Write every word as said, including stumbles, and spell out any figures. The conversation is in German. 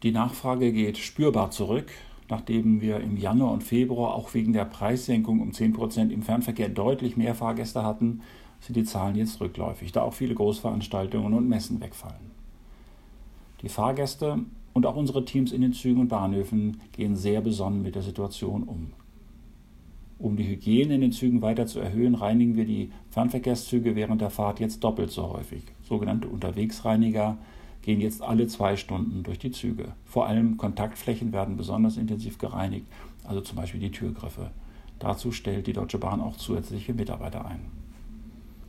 Die Nachfrage geht spürbar zurück. Nachdem wir im Januar und Februar auch wegen der Preissenkung um zehn Prozent im Fernverkehr deutlich mehr Fahrgäste hatten, sind die Zahlen jetzt rückläufig, da auch viele Großveranstaltungen und Messen wegfallen. Die Fahrgäste und auch unsere Teams in den Zügen und Bahnhöfen gehen sehr besonnen mit der Situation um. Um die Hygiene in den Zügen weiter zu erhöhen, reinigen wir die Fernverkehrszüge während der Fahrt jetzt doppelt so häufig. Sogenannte Unterwegsreiniger gehen jetzt alle zwei Stunden durch die Züge. Vor allem Kontaktflächen werden besonders intensiv gereinigt, also zum Beispiel die Türgriffe. Dazu stellt die Deutsche Bahn auch zusätzliche Mitarbeiter ein.